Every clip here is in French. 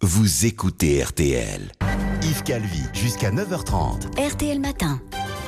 vous écoutez RTL. Yves Calvi, jusqu'à 9h30. RTL Matin.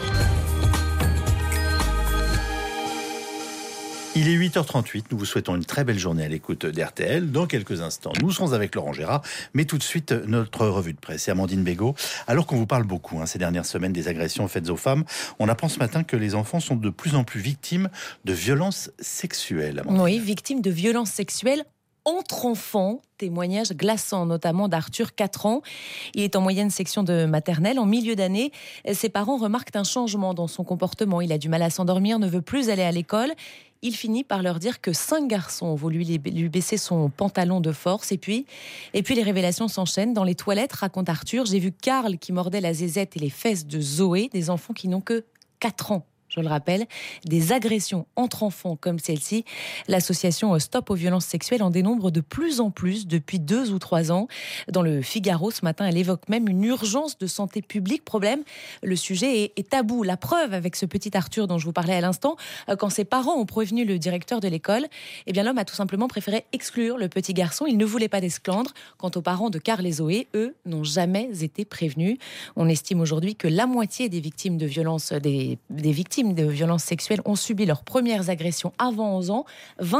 Il est 8h38, nous vous souhaitons une très belle journée à l'écoute d'RTL. Dans quelques instants, nous serons avec Laurent Gérard, mais tout de suite, notre revue de presse. Et Amandine Bégaud, alors qu'on vous parle beaucoup ces dernières semaines des agressions faites aux femmes, on apprend ce matin que les enfants sont de plus en plus victimes de violences sexuelles. Amandine. Oui, victimes de violences sexuelles entre enfants. Témoignage glaçant, notamment d'Arthur, 4 ans. Il est en moyenne section de maternelle. En milieu d'année, ses parents remarquent un changement dans son comportement. Il a du mal à s'endormir, ne veut plus aller à l'école. Il finit par leur dire que 5 garçons ont voulu lui baisser son pantalon de force. Et puis les révélations s'enchaînent. Dans les toilettes, raconte Arthur, j'ai vu Karl qui mordait la zézette et les fesses de Zoé, des enfants qui n'ont que 4 ans. Je le rappelle, des agressions entre enfants comme celle-ci. L'association Stop aux violences sexuelles en dénombre de plus en plus depuis 2 ou 3 ans. Dans le Figaro, ce matin, elle évoque même une urgence de santé publique. Problème, le sujet est tabou. La preuve avec ce petit Arthur dont je vous parlais à l'instant, quand ses parents ont prévenu le directeur de l'école, l'homme a tout simplement préféré exclure le petit garçon. Il ne voulait pas d'esclandre. Quant aux parents de Karl et Zoé, eux, n'ont jamais été prévenus. On estime aujourd'hui que la moitié des victimes de violences, des victimes de violences sexuelles ont subi leurs premières agressions avant 11 ans,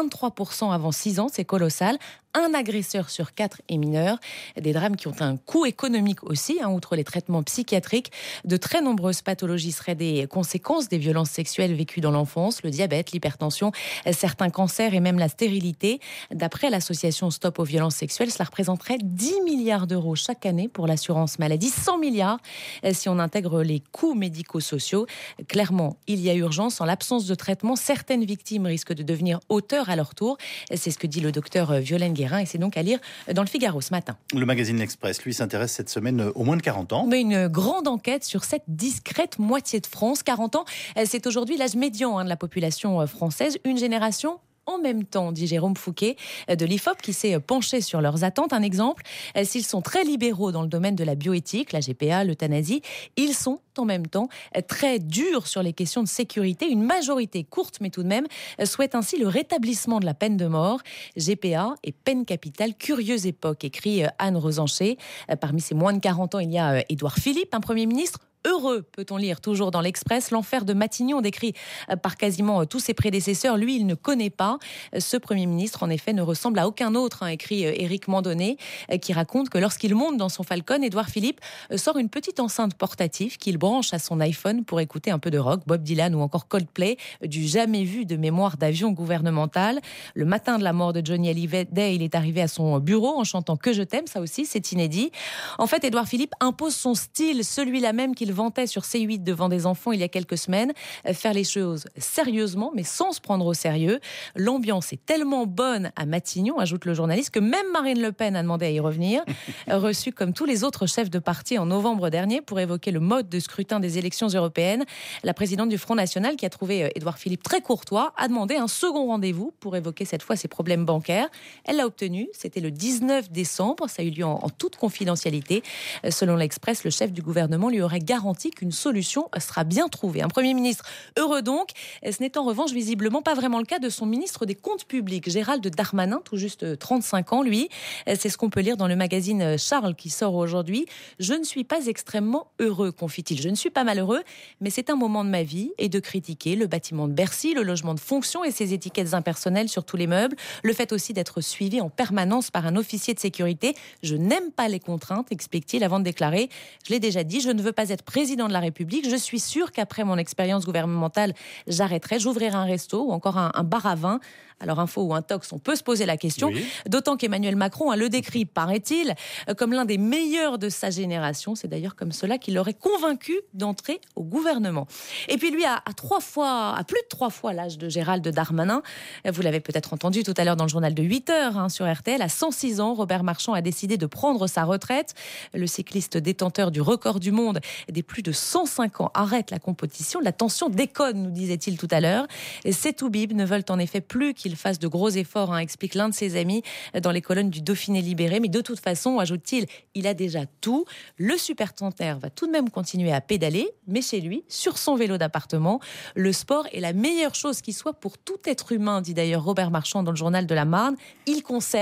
23% avant 6 ans, c'est colossal. Un agresseur sur 4 est mineur. Des drames qui ont un coût économique aussi, outre les traitements psychiatriques. De très nombreuses pathologies seraient des conséquences des violences sexuelles vécues dans l'enfance, le diabète, l'hypertension, certains cancers et même la stérilité. D'après l'association Stop aux violences sexuelles, cela représenterait 10 milliards d'euros chaque année pour l'assurance maladie, 100 milliards si on intègre les coûts médico-sociaux. Clairement, il y a urgence. En l'absence de traitement, certaines victimes risquent de devenir auteurs à leur tour. C'est ce que dit le docteur Violaine Guérin, et c'est donc à lire dans le Figaro ce matin. Le magazine L'Express, lui, s'intéresse cette semaine aux moins de 40 ans. Mais une grande enquête sur cette discrète moitié de France. 40 ans, c'est aujourd'hui l'âge médian de la population française. Une génération en même temps, dit Jérôme Fouquet de l'IFOP, qui s'est penché sur leurs attentes. Un exemple, s'ils sont très libéraux dans le domaine de la bioéthique, la GPA, l'euthanasie, ils sont en même temps très durs sur les questions de sécurité. Une majorité courte, mais tout de même, souhaite ainsi le rétablissement de la peine de mort. GPA et peine capitale, curieuse époque, écrit Anne Rosancher. Parmi ces moins de 40 ans, il y a Édouard Philippe, un Premier ministre heureux, peut-on lire toujours dans l'Express. L'enfer de Matignon, décrit par quasiment tous ses prédécesseurs. Lui, il ne connaît pas. Ce Premier ministre, en effet, ne ressemble à aucun autre, écrit Éric Mandonnet, qui raconte que lorsqu'il monte dans son Falcon, Édouard Philippe sort une petite enceinte portative qu'il branche à son iPhone pour écouter un peu de rock, Bob Dylan ou encore Coldplay, du jamais vu de mémoire d'avion gouvernemental. Le matin de la mort de Johnny Hallyday, il est arrivé à son bureau en chantant Que je t'aime, ça aussi, c'est inédit. En fait, Édouard Philippe impose son style, celui-là même qu'il vantait sur C8 devant des enfants il y a quelques semaines, faire les choses sérieusement mais sans se prendre au sérieux. L'ambiance est tellement bonne à Matignon, ajoute le journaliste, que même Marine Le Pen a demandé à y revenir. Reçue comme tous les autres chefs de parti en novembre dernier pour évoquer le mode de scrutin des élections européennes, la présidente du Front National, qui a trouvé Édouard Philippe très courtois, a demandé un second rendez-vous pour évoquer cette fois ses problèmes bancaires. Elle l'a obtenu, c'était le 19 décembre, ça a eu lieu en toute confidentialité. Selon l'Express, le chef du gouvernement lui aurait garanti qu'une solution sera bien trouvée. Un Premier ministre heureux donc. Ce n'est en revanche visiblement pas vraiment le cas de son ministre des Comptes publics, Gérald Darmanin, tout juste 35 ans, lui. C'est ce qu'on peut lire dans le magazine Charles qui sort aujourd'hui. Je ne suis pas extrêmement heureux, confie-t-il. Je ne suis pas malheureux, mais c'est un moment de ma vie et de critiquer le bâtiment de Bercy, le logement de fonction et ses étiquettes impersonnelles sur tous les meubles, le fait aussi d'être suivi en permanence par un officier de sécurité. Je n'aime pas les contraintes, explique-t-il avant de déclarer. Je l'ai déjà dit, je ne veux pas être président de la République. Je suis sûr qu'après mon expérience gouvernementale, j'arrêterai, j'ouvrirai un resto ou encore un bar à vin. Alors, info ou intox, on peut se poser la question. Oui. D'autant qu'Emmanuel Macron le décrit, paraît-il, comme l'un des meilleurs de sa génération. C'est d'ailleurs comme cela qu'il l'aurait convaincu d'entrer au gouvernement. Et puis lui, à plus de 3 fois l'âge de Gérald Darmanin. Vous l'avez peut-être entendu tout à l'heure dans le journal de 8h sur RTL. À 106 ans, Robert Marchand a décidé de prendre sa retraite. Le cycliste détenteur du record du monde des plus de 105 ans arrête la compétition. La tension déconne, nous disait-il tout à l'heure. Ces toubibs ne veulent en effet plus qu'il fasse de gros efforts, explique l'un de ses amis dans les colonnes du Dauphiné libéré. Mais de toute façon, ajoute-t-il, il a déjà tout. Le supertenteur va tout de même continuer à pédaler, mais chez lui, sur son vélo d'appartement. Le sport est la meilleure chose qui soit pour tout être humain, dit d'ailleurs Robert Marchand dans le journal de la Marne. Il conserve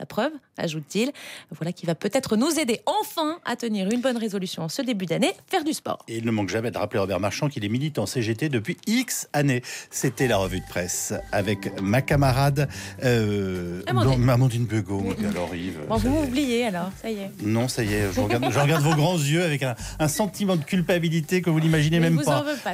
La preuve, ajoute-t-il, voilà qui va peut-être nous aider enfin à tenir une bonne résolution en ce début d'année, faire du sport. Et il ne manque jamais de rappeler Robert Marchand qu'il est militant CGT depuis X années. C'était la revue de presse avec ma camarade Amandine Begaud. Oui. Alors Yves, Bon, vous m'oubliez alors, ça y est. Non, ça y est, je regarde vos grands yeux avec un sentiment de culpabilité que vous n'imaginez même vous pas. en veux pas.